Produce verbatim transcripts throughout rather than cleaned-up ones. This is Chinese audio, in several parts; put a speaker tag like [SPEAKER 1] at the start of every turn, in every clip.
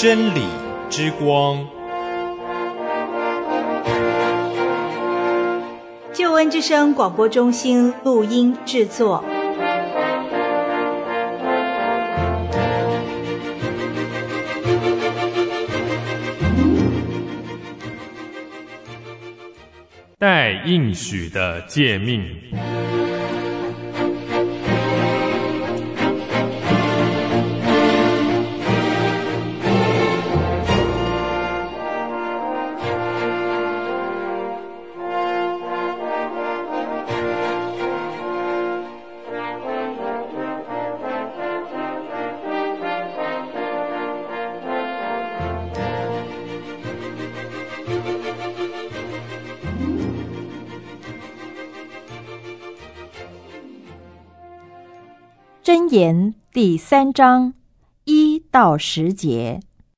[SPEAKER 1] 真理之光。
[SPEAKER 2] 救恩之声广播中心录音制作。
[SPEAKER 3] 带应许的诫命。
[SPEAKER 4] 箴言第三章一到十节。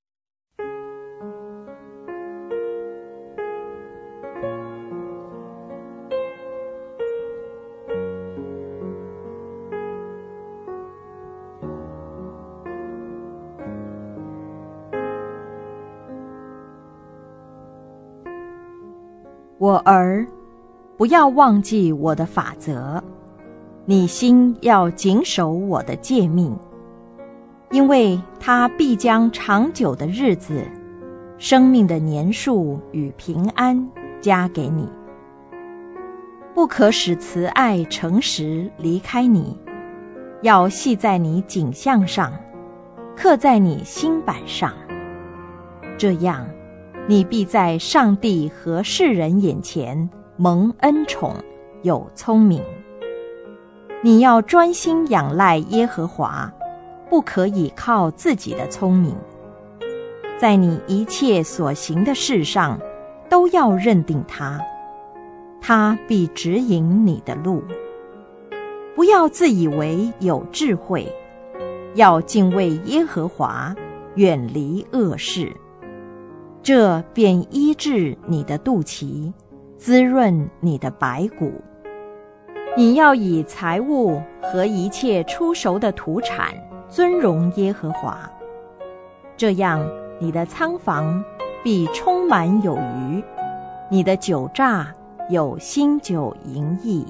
[SPEAKER 4] 我儿，不要忘记我的法则，你心要谨守我的诫命，因为他必将长久的日子、生命的年数与平安加给你。不可使慈爱诚实离开你，要系在你颈项上，刻在你心板上。这样，你必在上帝和世人眼前蒙恩宠，有聪明。你要专心仰赖耶和华，不可倚靠自己的聪明。在你一切所行的事上，都要认定他，他必指引你的路。不要自以为有智慧，要敬畏耶和华，远离恶事。这便医治你的肚脐，滋润你的白骨。你要以财物和一切出熟的土产尊荣耶和华，这样你的仓房必充满有余，你的酒榨有新酒盈溢。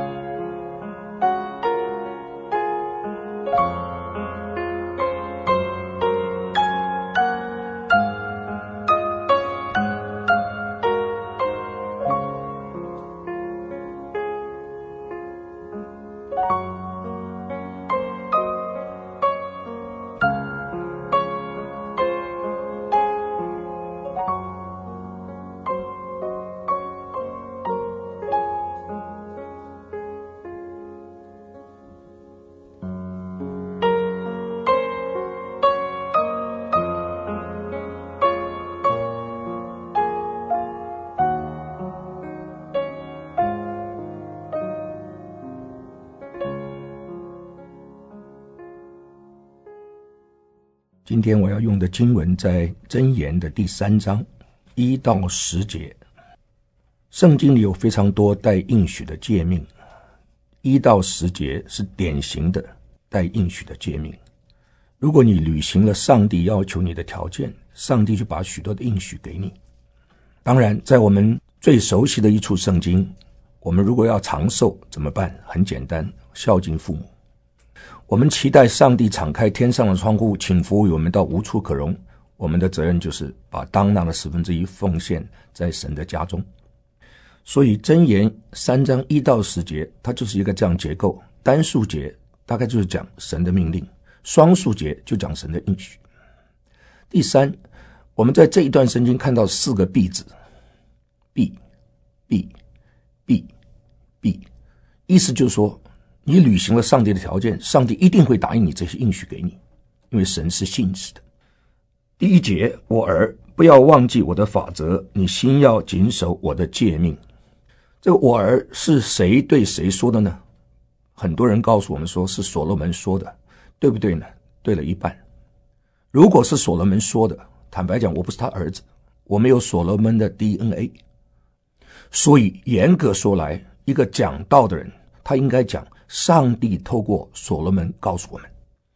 [SPEAKER 5] 今天我要用的经文在箴言的第三章一到十节。圣经里有非常多带应许的诫命，一到十节是典型的带应许的诫命。如果你履行了上帝要求你的条件，上帝就把许多的应许给你。当然，在我们最熟悉的一处圣经，我们如果要长寿怎么办？很简单，孝敬父母。我们期待上帝敞开天上的窗户，请服务我们到无处可容，我们的责任就是把当纳的十分之一奉献在神的家中。所以箴言三章一到十节，它就是一个这样结构，单数节大概就是讲神的命令，双数节就讲神的应许。第三，我们在这一段圣经看到四个必字，必必必必，意思就是说你履行了上帝的条件，上帝一定会答应你这些应许给你，因为神是信实的。第一节，我儿，不要忘记我的法则，你心要谨守我的诫命。这个我儿是谁对谁说的呢？很多人告诉我们说是所罗门说的，对不对呢？对了一半。如果是所罗门说的，坦白讲，我不是他儿子，我没有所罗门的 D N A， 所以严格说来，一个讲道的人他应该讲上帝透过所罗门告诉我们。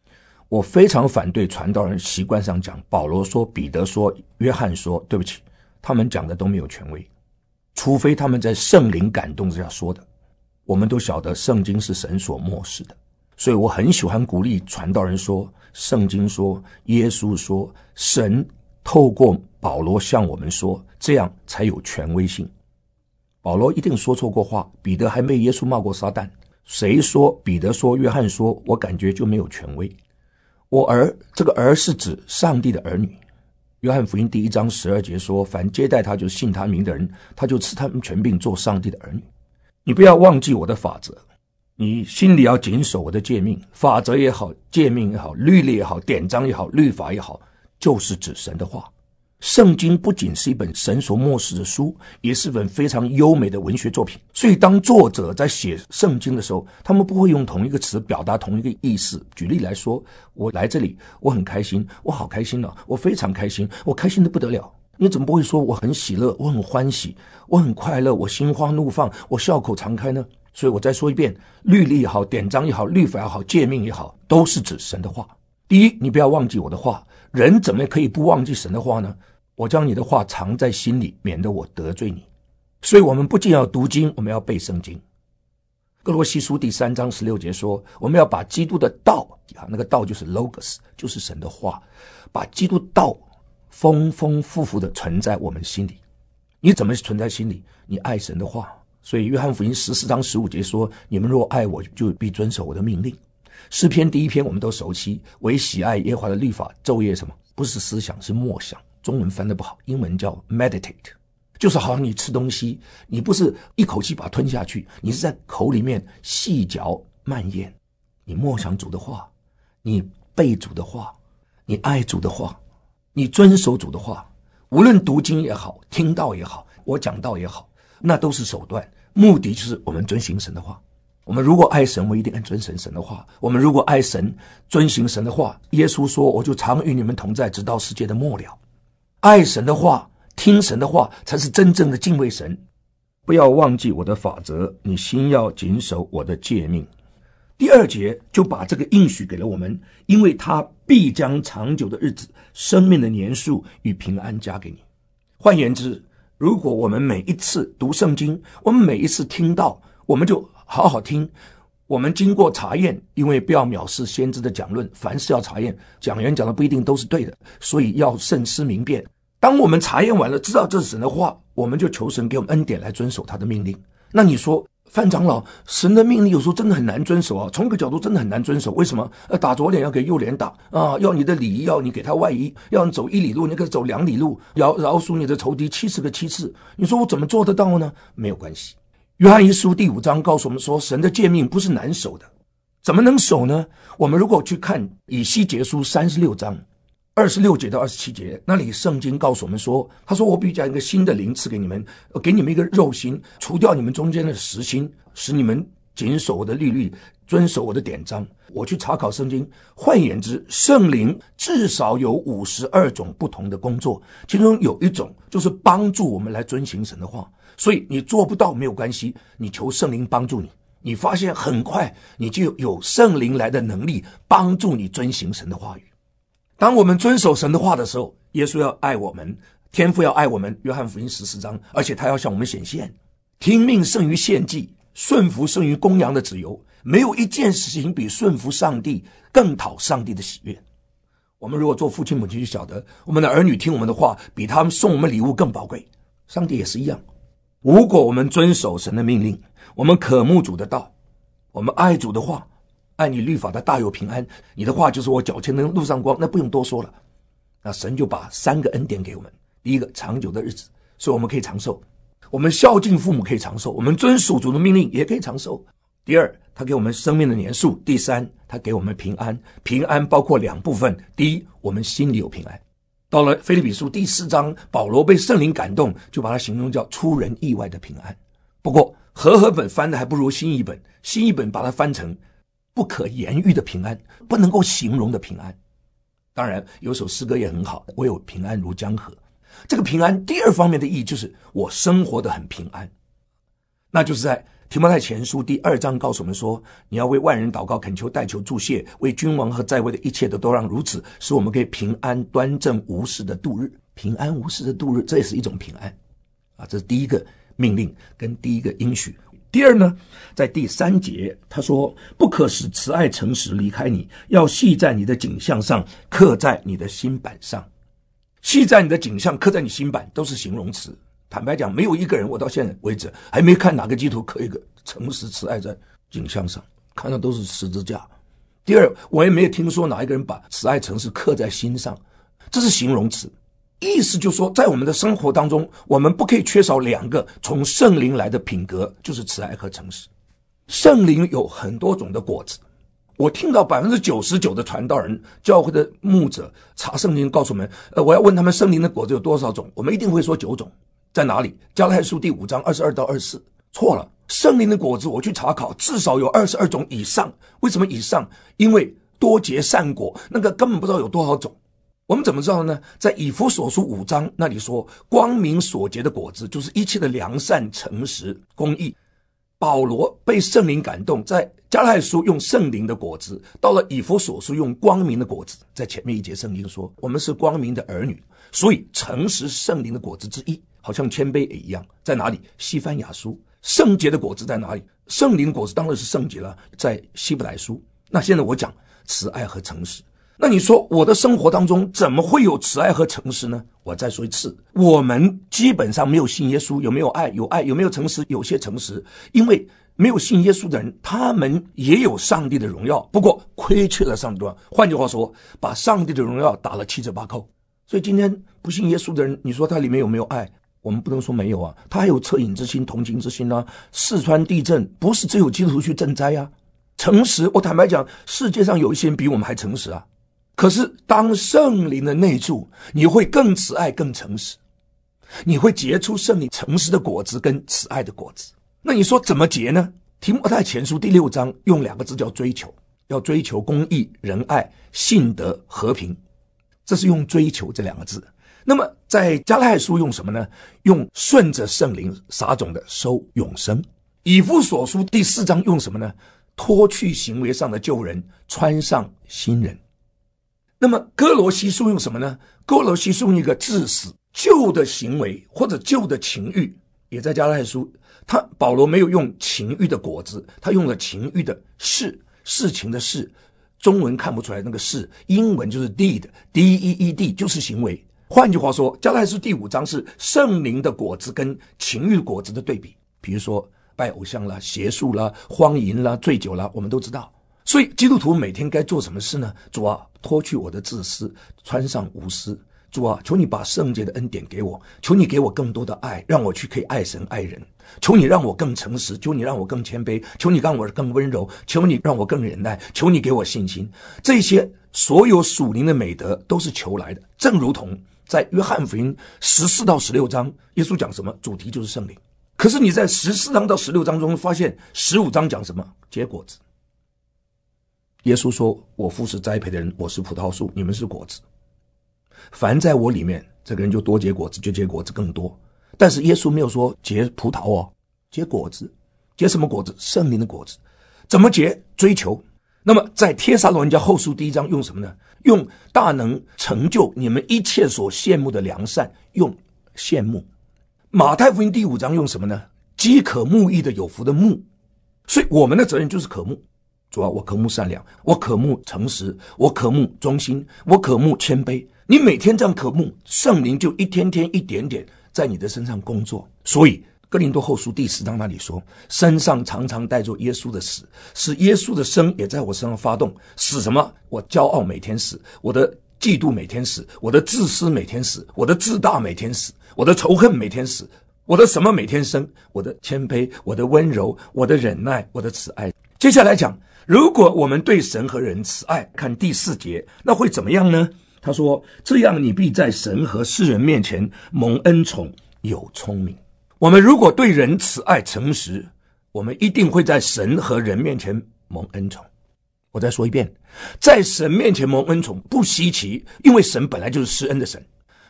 [SPEAKER 5] 我非常反对传道人习惯上讲保罗说、彼得说、约翰说，对不起，他们讲的都没有权威，除非他们在圣灵感动之下说的。我们都晓得圣经是神所默示的，所以我很喜欢鼓励传道人说，圣经说，耶稣说，神透过保罗向我们说，这样才有权威性。保罗一定说错过话，彼得还被耶稣骂过撒旦，谁说，彼得说，约翰说，我感觉就没有权威。我儿，这个儿是指上帝的儿女。约翰福音第一章十二节说，凡接待他就信他名的人，他就赐他们权柄做上帝的儿女。你不要忘记我的法则，你心里要谨守我的诫命，法则也好，诫命也好，律例也好，典章也好，律法也好，就是指神的话。圣经不仅是一本神所默示的书，也是本非常优美的文学作品。所以当作者在写圣经的时候，他们不会用同一个词表达同一个意思。举例来说，我来这里，我很开心，我好开心啊，我非常开心，我开心得不得了。你怎么不会说我很喜乐，我很欢喜，我很快乐，我心花怒放，我笑口常开呢？所以我再说一遍，律例也好，典章也好，律法也好，诫命也好，都是指神的话。第一，你不要忘记我的话。人怎么可以不忘记神的话呢？我将你的话藏在心里，免得我得罪你。所以我们不仅要读经，我们要背圣经。哥罗西书第三章十六节说，我们要把基督的道，那个道就是 logos， 就是神的话，把基督道丰丰富富的存在我们心里。你怎么存在心里？你爱神的话。所以约翰福音十四章十五节说，你们若爱我，就必遵守我的命令。诗篇第一篇我们都熟悉，唯喜爱耶和华的律法，昼夜什么？不是思想，是默想。中文翻得不好，英文叫 meditate， 就是好像你吃东西，你不是一口气把它吞下去，你是在口里面细嚼慢咽。你默想主的话，你背主的话，你爱主的话，你遵守主的话。无论读经也好，听道也好，我讲道也好，那都是手段，目的就是我们遵行神的话。我们如果爱神，我一定要遵行神的话。我们如果爱神，遵行神的话，耶稣说，我就常与你们同在，直到世界的末了。爱神的话，听神的话，才是真正的敬畏神。不要忘记我的法则，你心要谨守我的诫命。第二节就把这个应许给了我们，因为他必将长久的日子、生命的年数与平安加给你。换言之，如果我们每一次读圣经，我们每一次听到，我们就好好听，我们经过查验，因为不要藐视先知的讲论，凡事要查验，讲员讲的不一定都是对的，所以要慎思明辨。当我们查验完了，知道这是神的话，我们就求神给我们恩典来遵守他的命令。那你说，范长老，神的命令有时候真的很难遵守啊，从一个角度真的很难遵守。为什么？呃，打左脸要给右脸打啊，要你的礼仪要你给他外衣，要你走一里路，你给他走两里路，饶饶恕你的仇敌七十个七次。你说我怎么做得到呢？没有关系。约翰一书第五章告诉我们说，神的诫命不是难守的。怎么能守呢？我们如果去看以西结书三十六章二十六节到二十七节，那里圣经告诉我们说，他说我必将一个新的灵赐给你们，给你们一个肉心，除掉你们中间的实心，使你们谨守我的律例，遵守我的典章。我去查考圣经，换言之，圣灵至少有五十二种不同的工作，其中有一种就是帮助我们来遵行神的话。所以你做不到没有关系，你求圣灵帮助你，你发现很快你就有圣灵来的能力帮助你遵行神的话语。当我们遵守神的话的时候，耶稣要爱我们，天父要爱我们，约翰福音十四章，而且他要向我们显现。听命胜于献祭，顺服胜于公羊的脂油，没有一件事情比顺服上帝更讨上帝的喜悦。我们如果做父亲母亲就晓得，我们的儿女听我们的话比他们送我们礼物更宝贵。上帝也是一样，如果我们遵守神的命令，我们渴慕主的道，我们爱主的话，爱你律法的大有平安，你的话就是我脚前的路上光，那不用多说了。那神就把三个恩典给我们，第一个长久的日子，所以我们可以长寿，我们孝敬父母可以长寿，我们遵守主的命令也可以长寿。第二，他给我们生命的年数。第三，他给我们平安。平安包括两部分，第一，我们心里有平安。到了腓立比书第四章，保罗被圣灵感动，就把它形容叫出人意外的平安。不过和合本翻的还不如新译本，新译本把它翻成不可言喻的平安，不能够形容的平安。当然有首诗歌也很好，我有平安如江河。这个平安第二方面的意义就是我生活得很平安。 那就是在提摩太前书第二章告诉我们说，你要为万人祷告，恳求代求祝谢，为君王和在位的一切的都让如此，使我们可以平安端正无事的度日。平安无事的度日，这也是一种平安啊，这是第一个命令跟第一个应许。第二呢，在第三节他说，不可使慈爱诚实离开你，要系在你的颈项上，刻在你的心板上。系在你的颈项，刻在你心板，都是形容词。坦白讲，没有一个人，我到现在为止还没看哪个基督徒刻一个诚实慈爱在颈项上，看到都是十字架。第二，我也没有听说哪一个人把慈爱诚实刻在心上，这是形容词。意思就是说，在我们的生活当中，我们不可以缺少两个从圣灵来的品格，就是慈爱和诚实。圣灵有很多种的果子，我听到 百分之九十九 的传道人、教会的牧者查圣经告诉我们，呃，我要问他们圣灵的果子有多少种，我们一定会说九种。在哪里？加拉太书第五章二十二到二十四。错了，圣灵的果子我去查考，至少有二十二种以上。为什么以上？因为多结善果，那个根本不知道有多少种。我们怎么知道呢？在以弗所书五章那里说，光明所结的果子就是一切的良善、诚实、公义。保罗被圣灵感动，在加拉太书用圣灵的果子，到了以弗所书用光明的果子。在前面一节圣经说，我们是光明的儿女，所以诚实圣灵的果子之一，好像谦卑也一样。在哪里？西番雅书。圣洁的果子在哪里？圣灵的果子当然是圣洁了，在希伯来书。那现在我讲慈爱和诚实，那你说我的生活当中怎么会有慈爱和诚实呢？我再说一次，我们基本上没有信耶稣。有没有爱？有爱。有没有诚实？有些诚实。因为没有信耶稣的人，他们也有上帝的荣耀，不过亏缺了上帝的荣耀。换句话说，把上帝的荣耀打了七折八扣。所以今天不信耶稣的人，你说他里面有没有爱？我们不能说没有啊，他还有恻隐之心、同情之心啊。四川地震不是只有基督徒去赈灾啊。诚实，我坦白讲，世界上有一些人比我们还诚实啊。可是当圣灵的内住，你会更慈爱、更诚实，你会结出圣灵诚实的果子跟慈爱的果子。那你说怎么结呢？提摩太前书第六章用两个字叫追求，要追求公义、仁爱、信德、和平，这是用追求这两个字。那么在加拉太书用什么呢？用顺着圣灵撒种的收永生。以弗所书第四章用什么呢？脱去行为上的旧人，穿上新人。那么哥罗西书用什么呢？哥罗西书用一个致死，旧的行为或者旧的情欲，也在加拉太书。他保罗没有用情欲的果子，他用了情欲的事，事情的事，中文看不出来那个事，英文就是 deed D E E D 就是行为。换句话说，加拉太书第五章是圣灵的果子跟情欲果子的对比。比如说拜偶像啦、邪术啦、荒淫啦、醉酒啦，我们都知道。所以基督徒每天该做什么事呢？主啊，脱去我的自私，穿上无私。主啊，求你把圣洁的恩典给我，求你给我更多的爱，让我去可以爱神爱人。求你让我更诚实，求你让我更谦卑，求你让我更温柔，求你让我更忍耐，求你给我信心。这些所有属灵的美德都是求来的。正如同在约翰福音十四到十六章，耶稣讲什么？主题就是圣灵。可是你在十四章到十六章中发现，十五章讲什么？结果子。耶稣说，我父是栽培的人，我是葡萄树，你们是果子。凡在我里面，这个人就多结果子，就结果子更多。但是耶稣没有说结葡萄哦，结果子。结什么果子？圣灵的果子。怎么结？追求。那么在帖撒罗尼迦后书第一章用什么呢？用大能成就你们一切所羡慕的良善，用羡慕。马太福音第五章用什么呢？饥渴慕义的有福的慕。所以我们的责任就是渴慕。主啊，我渴慕善良，我渴慕诚实，我渴慕忠心，我渴慕谦卑。你每天这样渴慕，圣灵就一天天一点点在你的身上工作。所以哥林多后书第十章那里说，身上常常带着耶稣的死，使耶稣的生也在我身上发动。死什么？我骄傲每天死，我的嫉妒每天死，我的自私每天死，我的自大每天死，我的仇恨每天死，我的什么每天生？我的谦卑，我的温柔，我的忍耐，我的慈爱。接下来讲，如果我们对神和人慈爱，看第四节，那会怎么样呢？他说，这样你必在神和世人面前蒙恩宠，有聪明。我们如果对人慈爱诚实，我们一定会在神和人面前蒙恩宠。我再说一遍，在神面前蒙恩宠不稀奇，因为神本来就是施恩的神。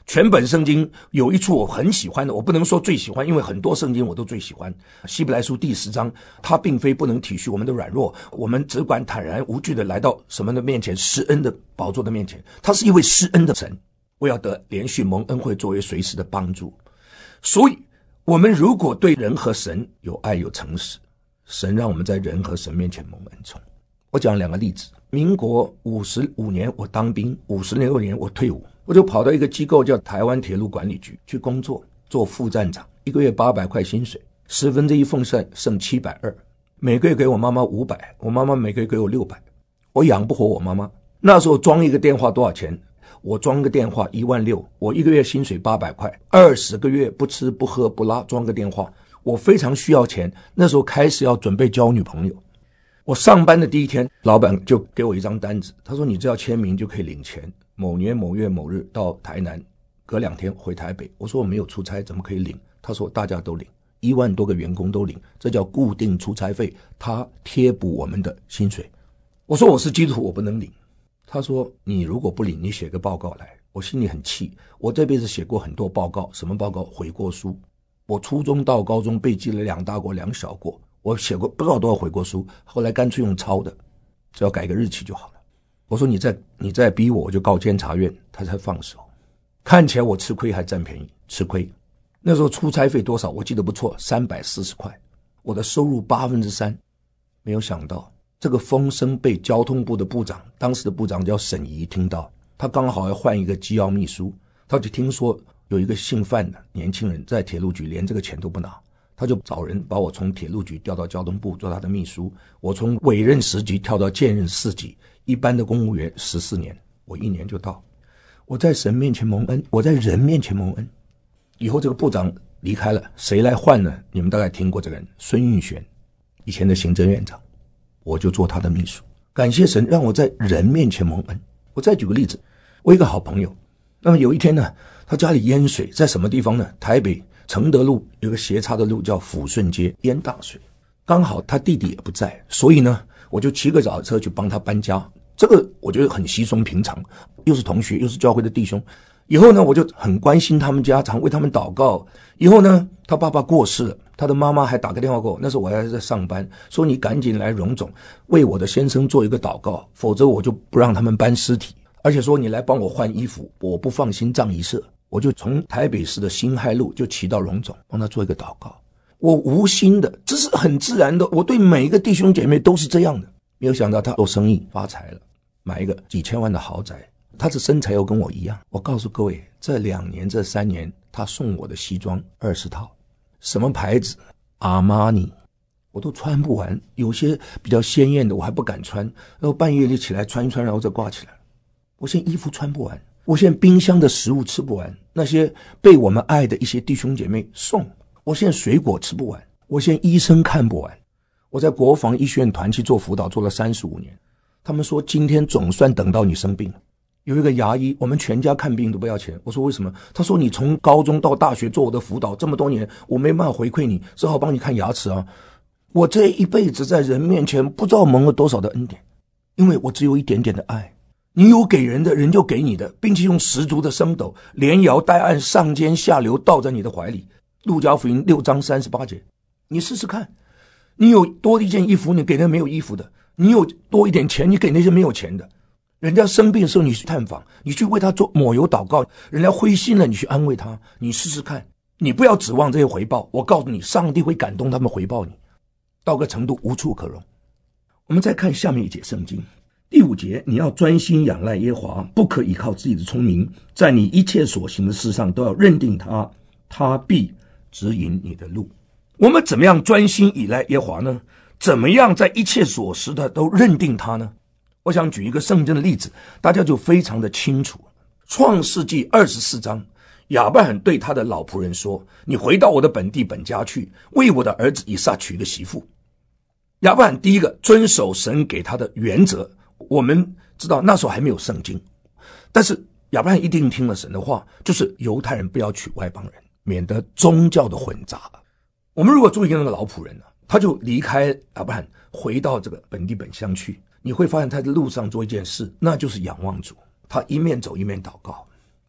[SPEAKER 5] 全本圣经有一处我很喜欢的，我不能说最喜欢，因为很多圣经我都最喜欢。希伯来书第十章，他并非不能体恤我们的软弱，我们只管坦然无惧的来到什么的面前，施恩的宝座的面前。他是一位施恩的神，我要得连续蒙恩惠作为随时的帮助。所以我们如果对人和神有爱有诚实，神让我们在人和神面前蒙恩宠。我讲两个例子，民国五十五年我当兵，五十六年我退伍，我就跑到一个机构叫台湾铁路管理局去工作，做副站长，一个月八百块薪水，十分之一奉献剩七百二，每个月给我妈妈五百，我妈妈每个月给我六百，我养不活我妈妈。那时候装一个电话多少钱？我装个电话一万六，我一个月薪水八百块，二十个月不吃不喝不拉装个电话，我非常需要钱。那时候开始要准备交女朋友，我上班的第一天，老板就给我一张单子，他说你只要签名就可以领钱，某年某月某日到台南，隔两天回台北。我说我没有出差，怎么可以领？他说大家都领，一万多个员工都领，这叫固定出差费，他贴补我们的薪水。我说我是基督徒，我不能领。他说你如果不领，你写个报告来。我心里很气，我这辈子写过很多报告，什么报告？悔过书。我初中到高中被记了两大过两小过，我写过不知道多少悔过书，后来干脆用抄的，只要改个日期就好了。我说你再你再逼我，我就告监察院，他才放手。看起来我吃亏还占便宜，吃亏。那时候出差费多少？我记得不错，三百四十块，我的收入八分之三。没有想到这个风声被交通部的部长，当时的部长叫沈怡听到，他刚好要换一个机要秘书，他就听说有一个姓范的年轻人在铁路局连这个钱都不拿，他就找人把我从铁路局调到交通部做他的秘书。我从委任十级跳到兼任四级，一般的公务员十四年，我一年就到。我在神面前蒙恩，我在人面前蒙恩。以后这个部长离开了，谁来换呢？你们大概听过这个人，孙运璇，以前的行政院长，我就做他的秘书。感谢神让我在人面前蒙恩。我再举个例子，我一个好朋友，那么有一天呢，他家里淹水，在什么地方呢？台北承德路有个斜插的路叫抚顺街，淹大水，刚好他弟弟也不在，所以呢我就骑个脚踏车去帮他搬家。这个我觉得很稀松平常，又是同学又是教会的弟兄。以后呢我就很关心他们家，常为他们祷告。以后呢他爸爸过世了，他的妈妈还打个电话给我，那时候我还在上班，说你赶紧来荣总为我的先生做一个祷告，否则我就不让他们搬尸体，而且说你来帮我换衣服，我不放心葬仪社。我就从台北市的辛亥路就骑到荣总帮他做一个祷告。我无心的，这是很自然的，我对每一个弟兄姐妹都是这样的。没有想到他做生意发财了，买一个几千万的豪宅，他的身材又跟我一样。我告诉各位，这两年这三年他送我的西装二十套，什么牌子？阿玛尼，我都穿不完，有些比较鲜艳的我还不敢穿，然后半夜里起来穿一穿，然后再挂起来。我现在衣服穿不完，我现在冰箱的食物吃不完，那些被我们爱的一些弟兄姐妹送，我现在水果吃不完，我现在医生看不完。我在国防医学院团去做辅导做了三十五年，他们说今天总算等到你生病了。有一个牙医，我们全家看病都不要钱。我说为什么？他说你从高中到大学做我的辅导这么多年，我没办法回馈你，只好帮你看牙齿啊。我这一辈子在人面前不知道蒙了多少的恩典，因为我只有一点点的爱。你有给人的，人就给你的，并且用十足的升斗连摇带按，上尖下流倒在你的怀里。路加福音六章三十八节，你试试看，你有多一件衣服，你给那没有衣服的；你有多一点钱，你给那些没有钱的。人家生病的时候，你去探访，你去为他做抹油祷告，人家灰心了，你去安慰他。你试试看，你不要指望这些回报，我告诉你，上帝会感动他们回报你，到个程度无处可容。我们再看下面一节圣经第五节，你要专心仰赖耶和华，不可依靠自己的聪明，在你一切所行的事上都要认定他，他必指引你的路。我们怎么样专心依赖耶和华呢？怎么样在一切所思的都认定他呢？我想举一个圣经的例子，大家就非常的清楚。创世纪二十四章，亚伯罕对他的老仆人说，你回到我的本地本家去，为我的儿子以撒娶个媳妇。亚伯罕第一个遵守神给他的原则。我们知道那时候还没有圣经，但是亚伯罕一定听了神的话，就是犹太人不要娶外邦人，免得宗教的混杂。我们如果注意那个老仆人呢，他就离开亚伯罕回到这个本地本乡去，你会发现他在路上做一件事，那就是仰望主。他一面走一面祷告，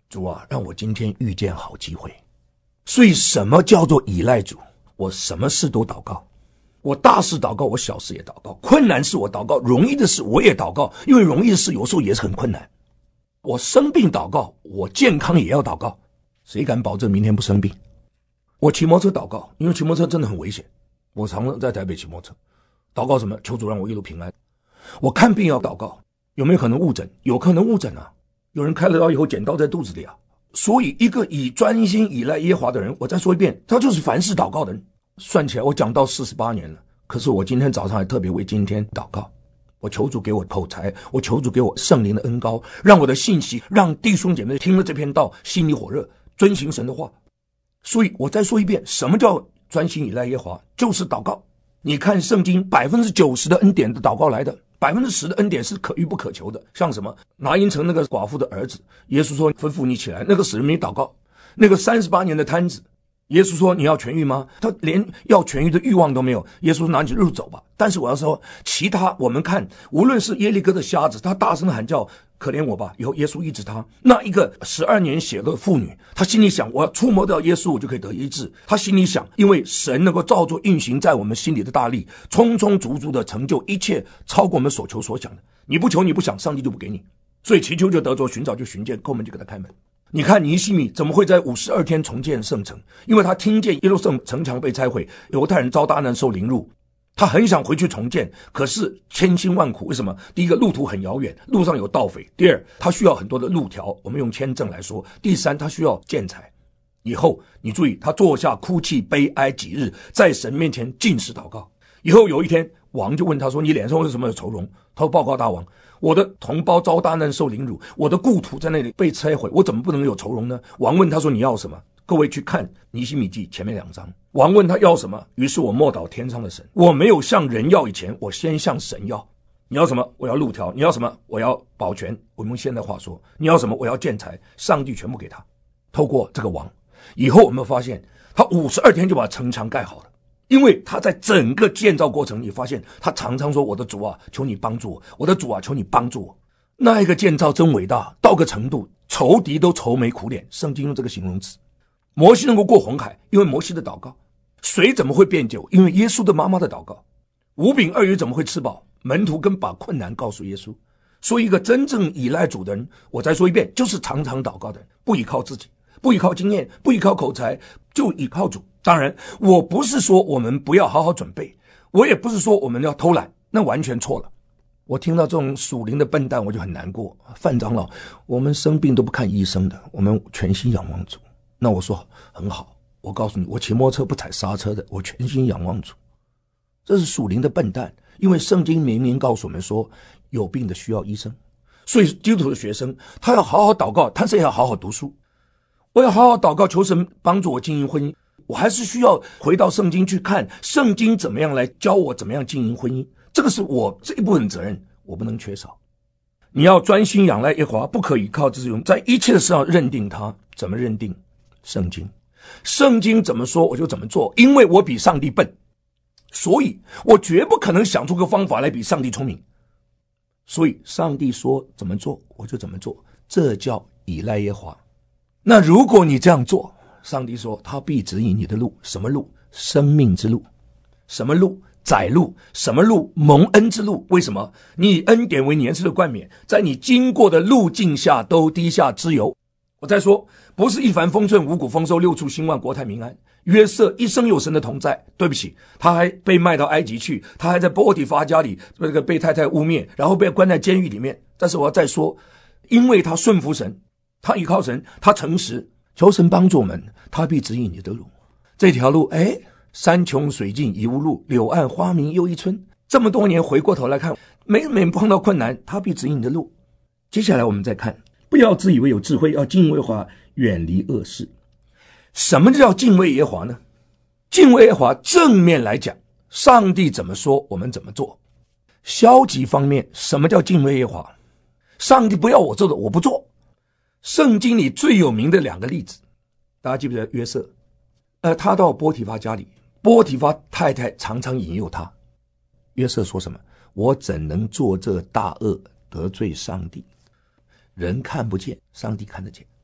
[SPEAKER 5] 主啊，让我今天遇见好机会。所以什么叫做依赖主？我什么事都祷告，我大事祷告，我小事也祷告，困难事我祷告，容易的事我也祷告，因为容易的事有时候也是很困难。我生病祷告，我健康也要祷告，谁敢保证明天不生病？我骑摩托车祷告，因为骑摩托车真的很危险，我常常在台北骑摩托车祷告什么？求主让我一路平安。我看病要祷告，有没有可能误诊？有可能误诊啊，有人开了刀以后剪刀在肚子里啊。所以一个以专心依赖耶和华的人，我再说一遍，他就是凡事祷告的人。算起来我讲到四十八年了，可是我今天早上还特别为今天祷告，我求主给我口才，我求主给我圣灵的恩膏，让我的信息让弟兄姐妹听了这篇道心里火热，遵行神的话。所以我再说一遍，什么叫专心依赖耶和华？就是祷告。你看圣经 百分之九十 的恩典的祷告来的， 百分之十 的恩典是可遇不可求的。像什么拿因城那个寡妇的儿子，耶稣说吩咐你起来，那个死人没祷告。那个三十八年的摊子，耶稣说你要痊愈吗？他连要痊愈的欲望都没有，耶稣说拿你路走吧。但是我要说其他，我们看无论是耶利哥的瞎子，他大声喊叫可怜我吧，以后耶稣医治他。那一个十二年血的妇女，她心里想我要触摸到耶稣我就可以得医治。她心里想，因为神能够照作运行在我们心里的大力，充充足足的成就一切超过我们所求所想的。你不求你不想，上帝就不给你。所以祈求就得着，寻找就寻见，叩门就给他开门。你看尼希米怎么会在五十二天重建圣城？因为他听见耶路撒冷城墙被拆毁，犹太人遭大难受凌辱，他很想回去重建，可是千辛万苦。为什么？第一个，路途很遥远，路上有盗匪；第二，他需要很多的路条，我们用签证来说；第三，他需要建材。以后你注意，他坐下哭泣悲哀几日，在神面前禁食祷告。以后有一天，王就问他说，你脸上为什么有愁容？他说，报告大王，我的同胞遭大难受凌辱，我的故土在那里被拆毁，我怎么不能有愁容呢？王问他说，你要什么？各位去看尼希米记前面两章，王问他要什么，于是我默祷天上的神，我没有向人要以前，我先向神要。你要什么？我要路条。你要什么？我要保全。我们现在话说，你要什么？我要建材。上帝全部给他。透过这个王，以后我们发现他五十二天就把城墙盖好了。因为他在整个建造过程，你发现他常常说，我的主啊，求你帮助我，我的主啊，求你帮助我。那一个建造真伟大，到个程度仇敌都愁眉苦脸。圣经用这个形容词。摩西能够过红海，因为摩西的祷告。水怎么会变酒？因为耶稣的妈妈的祷告。五饼二鱼怎么会吃饱？门徒跟把困难告诉耶稣。所以一个真正依赖主的人，我再说一遍，就是常常祷告的人，不依靠自己，不依靠经验，不依靠口才，就依靠主。当然我不是说我们不要好好准备，我也不是说我们要偷懒，那完全错了。我听到这种属灵的笨蛋我就很难过。范长老，我们生病都不看医生的，我们全心仰望主。那我说很好，我告诉你，我骑摩托车不踩刹车的，我全心仰望主。这是属灵的笨蛋，因为圣经明明告诉我们说，有病的需要医生。所以基督徒的学生，他要好好祷告，他是要好好读书。我要好好祷告，求神帮助我经营婚姻。我还是需要回到圣经去看圣经怎么样来教我怎么样经营婚姻，这个是我这一部分责任，我不能缺少。你要专心仰赖耶和华，不可倚靠自用，在一切的事上认定他。怎么认定？圣经圣经怎么说我就怎么做，因为我比上帝笨，所以我绝不可能想出个方法来比上帝聪明。所以上帝说怎么做我就怎么做，这叫倚赖耶和华。那如果你这样做，上帝说他必指引你的路。什么路？生命之路。什么路？窄路。什么路？蒙恩之路。为什么？你以恩典为年次的冠冕，在你经过的路径下都滴下脂油。我再说，不是一帆风顺五谷丰收六畜兴旺国泰民安。约瑟一生有神的同在，对不起，他还被卖到埃及去，他还在波提乏家里那个被太太污蔑，然后被关在监狱里面。但是我要再说，因为他顺服神，他依靠神，他诚实，求神帮助我们，他必指引你的路。这条路，哎，山穷水尽疑无路，柳暗花明又一村。这么多年回过头来看，每每碰到困难，他必指引你的路。接下来我们再看，不要自以为有智慧，要敬畏耶和华，远离恶事。什么叫敬畏耶和华呢？敬畏耶和华正面来讲，上帝怎么说我们怎么做。消极方面，什么叫敬畏耶和华？上帝不要我做的我不做。圣经里最有名的两个例子，大家记不记得约瑟？呃，他到波提乏家里，波提乏太太常常引诱他。约瑟说什么？我怎能做这大恶得罪上帝？人看不见，上帝看得见。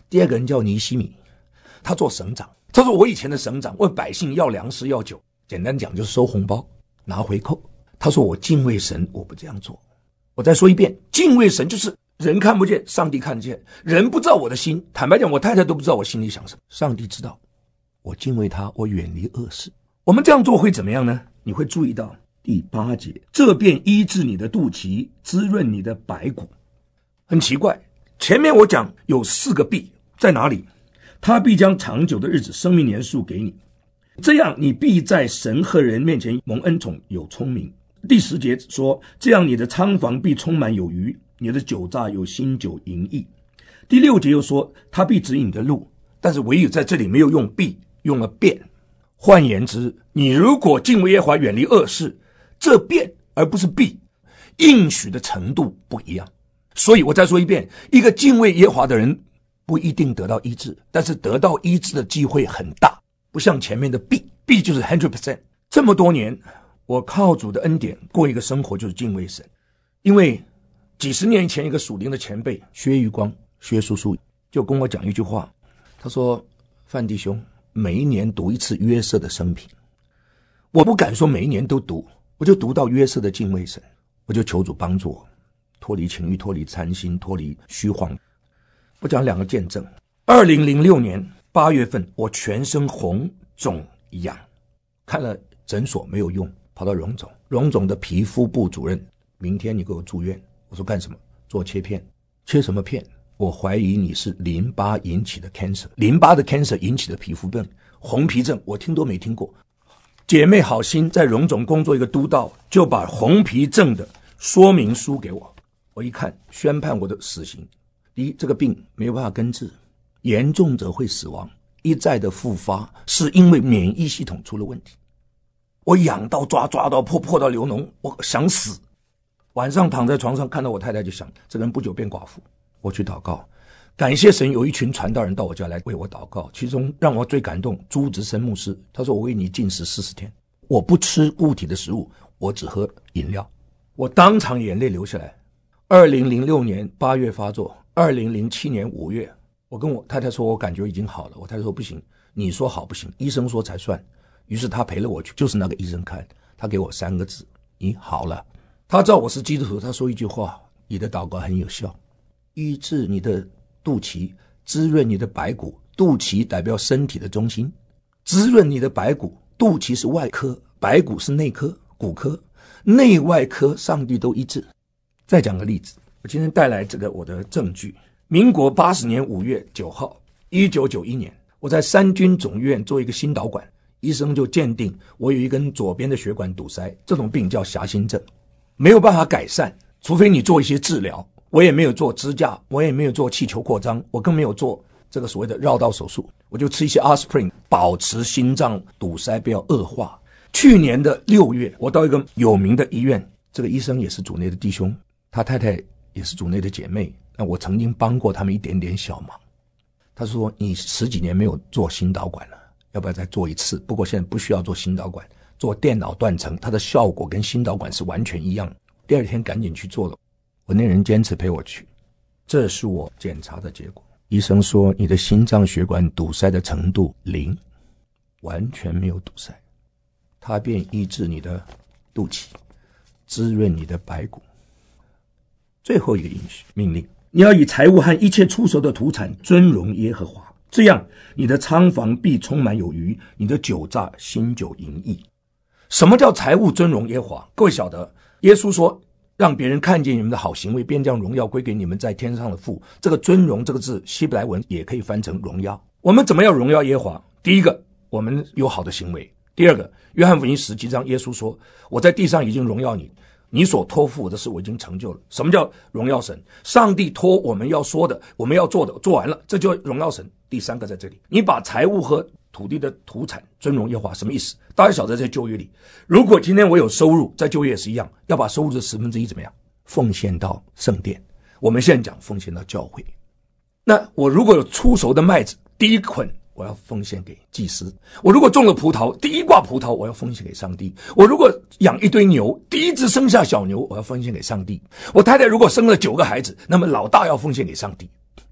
[SPEAKER 5] 第二个人叫尼西米，他做省长。他说我以前的省长为百姓要粮食要酒，简单讲就是收红包拿回扣。他说我敬畏神，我不这样做。我再说一遍，敬畏神就是人看不见，上帝看得见。人不知道我的心，坦白讲我太太都不知道我心里想什么，上帝知道。我敬畏他，我远离恶事。我们这样做会怎么样呢？你会注意到第八节，这便医治你的肚脐，滋润你的白骨。很奇怪，前面我讲有四个必在哪里？他必将长久的日子生命年数给你，这样你必在神和人面前蒙恩宠，有聪明。第十节说，这样你的仓房必充满有余，你的酒榨有新酒盈溢。第六节又说，他必指引你的路，但是唯有在这里没有用必，用了便。换言之，你如果敬畏耶和华，远离恶事，这便而不是必，应许的程度不一样。所以我再说一遍，一个敬畏耶和华的人不一定得到医治，但是得到医治的机会很大，不像前面的必，必就是 百分之百。 这么多年我靠主的恩典过一个生活，就是敬畏神。因为几十年前一个属灵的前辈薛玉光薛叔叔就跟我讲一句话，他说，范弟兄，每一年读一次约瑟的生平。我不敢说每一年都读，我就读到约瑟的敬畏神，我就求主帮助我脱离情欲，脱离贪心，脱离虚晃。我讲两个见证。二零零六年八月份，我全身红肿痒，看了诊所没有用，跑到荣总，荣总的皮肤部主任，明天你给我住院。我说干什么？做切片。切什么片？我怀疑你是淋巴引起的 cancer， 淋巴的 cancer 引起的皮肤病，红皮症我听都没听过。姐妹好心在荣总工作一个督导，就把红皮症的说明书给我，我一看，宣判我的死刑。第一，这个病没有办法根治，严重者会死亡，一再的复发是因为免疫系统出了问题。我痒到抓，抓到破，破到流脓，我想死。晚上躺在床上看到我太太就想，这个人不久变寡妇。我去祷告，感谢神，有一群传道人到我家来为我祷告，其中让我最感动朱植生牧师，他说我为你禁食四十天，我不吃固体的食物，我只喝饮料。我当场眼泪流下来。二零零六年八月发作，二零零七年五月，我跟我太太说我感觉已经好了，我太太说不行，你说好不行，医生说才算。于是他陪了我去，就是那个医生看，他给我三个字，你好了。他知道我是基督徒，他说一句话，你的祷告很有效，医治你的肚脐，滋润你的白骨。肚脐代表身体的中心，滋润你的白骨。肚脐是外科，白骨是内科骨科，内外科上帝都医治。再讲个例子，我今天带来这个我的证据。民国八十年五月九号，一九九一年，我在三军总医院做一个心导管，医生就鉴定我有一根左边的血管堵塞，这种病叫狭心症，没有办法改善，除非你做一些治疗。我也没有做支架，我也没有做气球扩张，我更没有做这个所谓的绕道手术，我就吃一些阿司匹林，保持心脏堵塞不要恶化。去年的六月，我到一个有名的医院，这个医生也是主内的弟兄，他太太也是主内的姐妹，那我曾经帮过他们一点点小忙。他说你十几年没有做心导管了，要不要再做一次？不过现在不需要做心导管，做电脑断层，它的效果跟心导管是完全一样。第二天赶紧去做了，我那人坚持陪我去，这是我检查的结果。医生说你的心脏血管堵塞的程度零，完全没有堵塞。他便医治你的肚脐，滋润你的白骨。最后一个应许命令，你要以财物和一切出熟的土产尊荣耶和华，这样你的仓房必充满有余，你的酒榨新酒盈溢。什么叫财物尊荣耶和华？各位晓得，耶稣说让别人看见你们的好行为，便将荣耀归给你们在天上的父。这个尊荣这个字希伯来文也可以翻成荣耀。我们怎么样荣耀耶和华？第一个，我们有好的行为。第二个，约翰福音十七章耶稣说，我在地上已经荣耀你，你所托付我的事我已经成就了。什么叫荣耀神？上帝托我们要说的，我们要做的做完了，这就荣耀神。第三个在这里，你把财物和土地的土产尊荣耶和华，什么意思？大家晓得在旧约里，如果今天我有收入，在旧约也是一样，要把收入的十分之一怎么样奉献到圣殿。我们现在讲奉献到教会。那我如果有出熟的麦子，第一捆我要奉献给祭司。我如果种了葡萄，第一挂葡萄我要奉献给上帝。我如果养一堆牛，第一只生下小牛我要奉献给上帝。我太太如果生了九个孩子，那么老大要奉献给上帝。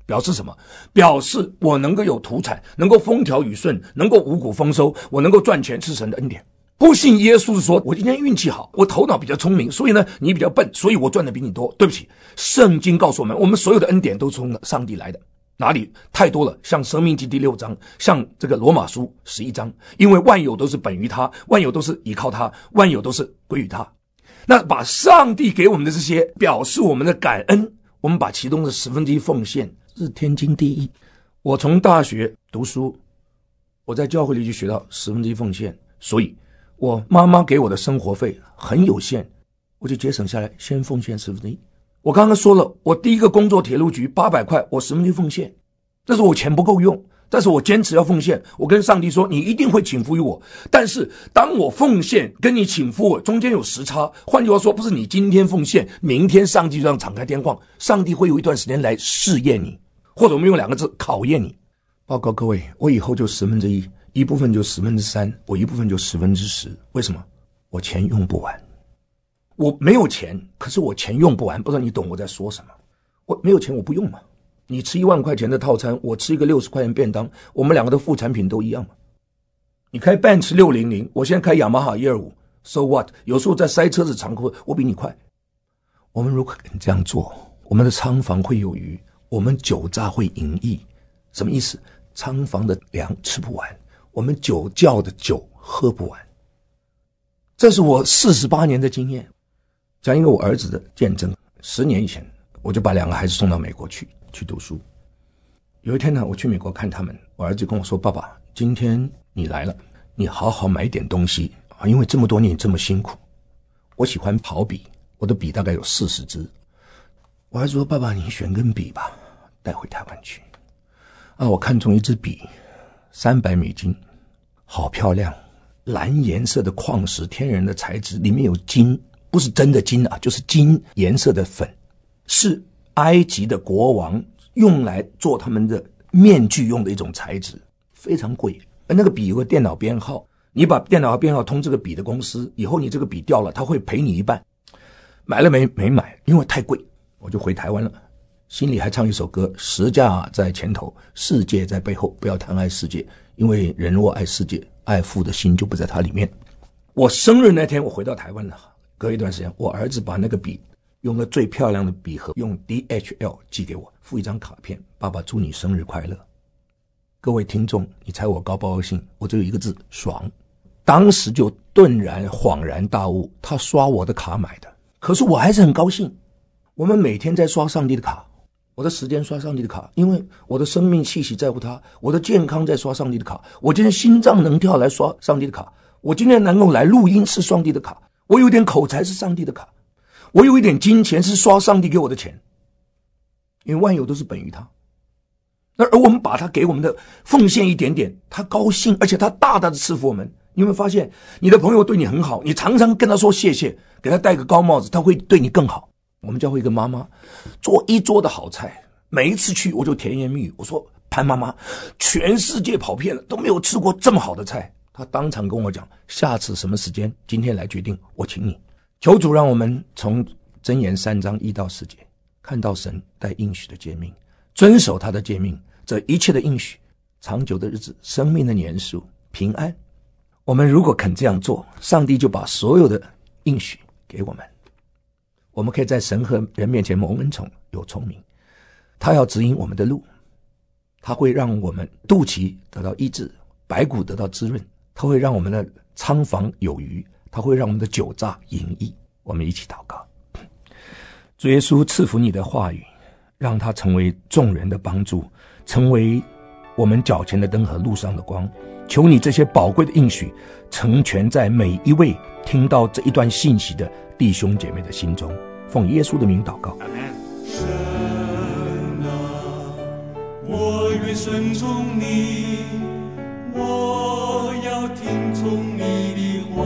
[SPEAKER 5] 表示什么？表示我能够有土产，能够风调雨顺，能够五谷丰收，我能够赚钱，是神的恩典。不信耶稣是说，我今天运气好，我头脑比较聪明，所以呢你比较笨，所以我赚的比你多。对不起，圣经告诉我们，我们所有的恩典都从上帝来的。哪里？太多了，像申命记第六章，像这个罗马书十一章，因为万有都是本于他，万有都是依靠他，万有都是归于他。那把上帝给我们的这些表示我们的感恩，我们把其中的十分之一奉献，是天经地义。我从大学读书，我在教会里就学到十分之一奉献，所以我妈妈给我的生活费很有限，我就节省下来，先奉献十分之一。我刚刚说了，我第一个工作铁路局八百块，我十分之一奉献，但是我钱不够用，但是我坚持要奉献。我跟上帝说，你一定会请付于我，但是当我奉献跟你请付我中间有时差，换句话说，不是你今天奉献，明天上帝就让敞开天窗，上帝会有一段时间来试验你，或者我们用两个字，考验你。报告各位，我以后就十分之一，一部分就十分之三，我一部分就十分之十。为什么？我钱用不完。我没有钱，可是我钱用不完，不知道你懂我在说什么。我没有钱我不用嘛。你吃一万块钱的套餐，我吃一个六十块钱便当，我们两个的副产品都一样嘛。你开 Benz 六零零，我现在开雅马哈一二五 ，so what？ 有时候在塞车子场口，我比你快。我们如果肯这样做，我们的仓房会有余，我们酒榨会盈溢。什么意思？仓房的粮吃不完，我们酒窖的酒喝不完。这是我四十八年的经验。讲一个我儿子的见证，十年以前我就把两个孩子送到美国去去读书。有一天呢，我去美国看他们，我儿子跟我说，爸爸，今天你来了，你好好买点东西啊，因为这么多年这么辛苦。我喜欢跑笔，我的笔大概有四十支。我儿子说，爸爸你选根笔吧，带回台湾去。啊，我看中一支笔，三百美金，好漂亮，蓝颜色的矿石，天然的材质，里面有金，不是真的金啊，就是金颜色的粉，是埃及的国王用来做他们的面具用的一种材质，非常贵。那个笔有个电脑编号，你把电脑编号通这个笔的公司，以后你这个笔掉了，他会赔你一半。买了没？没买，因为太贵，我就回台湾了。心里还唱一首歌，十架在前头，世界在背后，不要贪爱世界，因为人若爱世界，爱父的心就不在它里面。我生日那天我回到台湾了，隔一段时间我儿子把那个笔用了最漂亮的笔盒，用 D H L 寄给我，附一张卡片，爸爸祝你生日快乐。各位听众，你猜我高不高兴？我只有一个字，爽。当时就顿然恍然大悟，他刷我的卡买的，可是我还是很高兴。我们每天在刷上帝的卡，我的时间刷上帝的卡，因为我的生命气息在乎他，我的健康在刷上帝的卡，我今天心脏能跳来刷上帝的卡，我今天能够来录音是上帝的卡，我有点口才是上帝的卡，我有一点金钱是刷上帝给我的钱，因为万有都是本于他。而我们把他给我们的奉献一点点，他高兴，而且他大大的赐福我们。你有没有发现你的朋友对你很好，你常常跟他说谢谢，给他戴个高帽子，他会对你更好。我们教会一个妈妈做一桌的好菜，每一次去我就甜言蜜语，我说潘妈妈全世界跑遍了都没有吃过这么好的菜。她当场跟我讲，下次什么时间今天来决定，我请你。求主让我们从箴言三章一到四节看到神带应许的诫命，遵守他的诫命，这一切的应许，长久的日子，生命的年数，平安。我们如果肯这样做，上帝就把所有的应许给我们，我们可以在神和人面前蒙恩宠，有聪明。他要指引我们的路，他会让我们肚脐得到医治，白骨得到滋润，他会让我们的仓房有余，他会让我们的酒榨盈溢。我们一起祷告。主耶稣，赐福你的话语，让它成为众人的帮助，成为我们脚前的灯和路上的光。求你这些宝贵的应许成全在每一位听到这一段信息的弟兄姐妹的心中，奉耶稣的名祷告。
[SPEAKER 1] 神啊，我愿顺从你，我要听从你的话。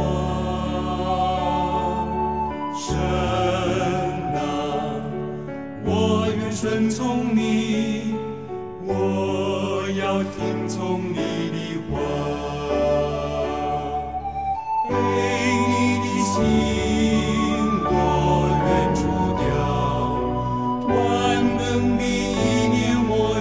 [SPEAKER 1] 神啊，我愿顺从你，我要听从你的话。被你的心我愿除掉，万能的意念我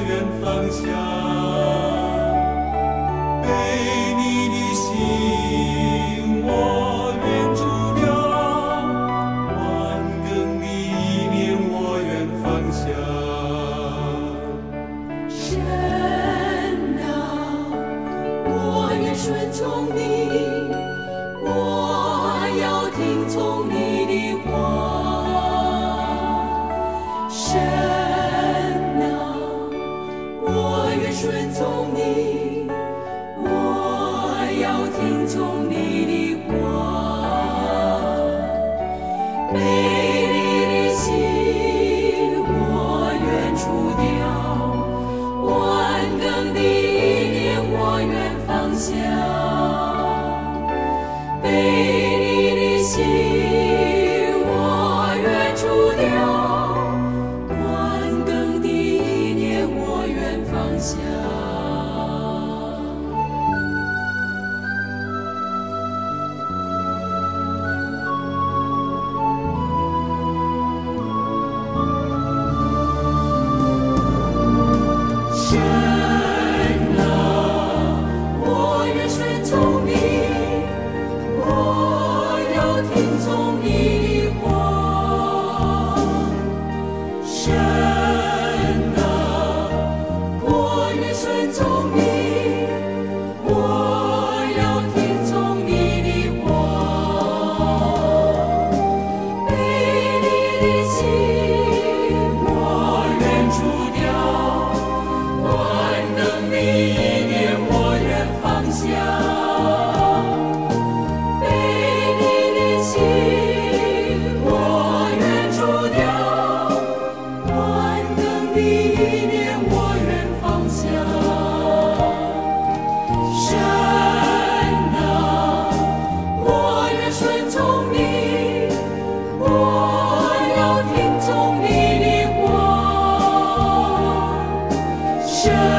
[SPEAKER 1] 神